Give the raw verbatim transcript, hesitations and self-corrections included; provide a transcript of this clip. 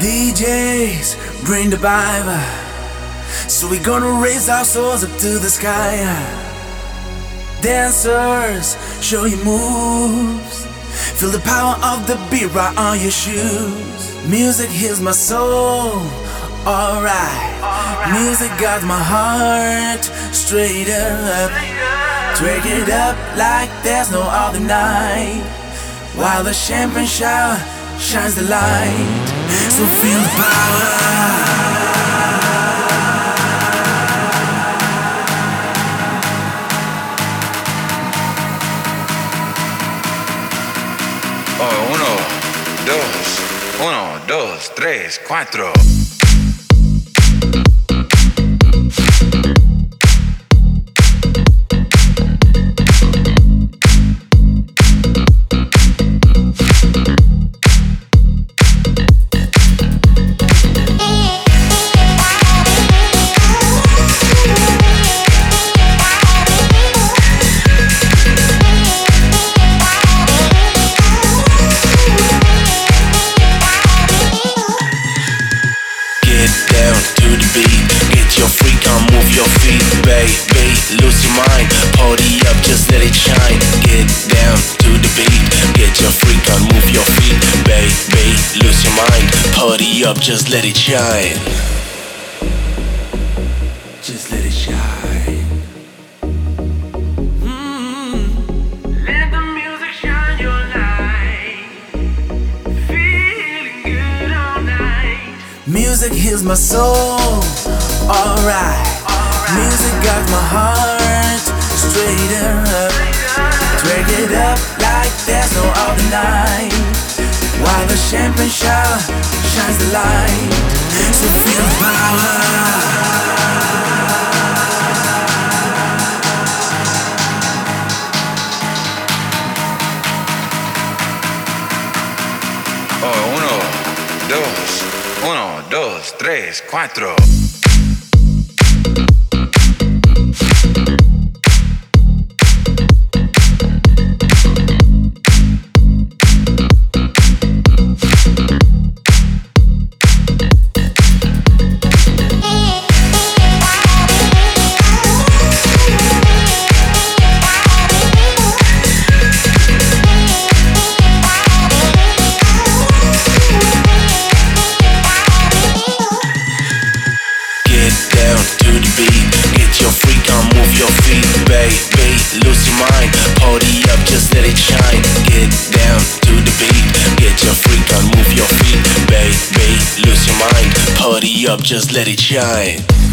D Js, bring the vibe. So we gonna raise our souls up to the sky. Dancers, show your moves. Feel the power of the beat right on your shoes. Music heals my soul, alright. Music got my heart straight up. Drag it up like there's no other night, while the champagne shower shines the light. So feel the power. Oh, uno, dos, uno, dos, tres, cuatro. Your feet, baby, lose your mind. Party up, just let it shine. Get down to the beat. Get your freak on, move your feet, baby, lose your mind. Party up, just let it shine. Just let it shine. Mm-hmm. Let the music shine your light. Feeling good all night. Music heals my soul, alright. Music got my heart straight up. Drag it up like there's no other night, while the champagne shower shines the light. So feel the power. Oh, uno, dos, uno, dos, tres, cuatro. Lose your mind, party up, just let it shine. Get down to the beat, get your freak on, move your feet, baby, lose your mind, party up, just let it shine.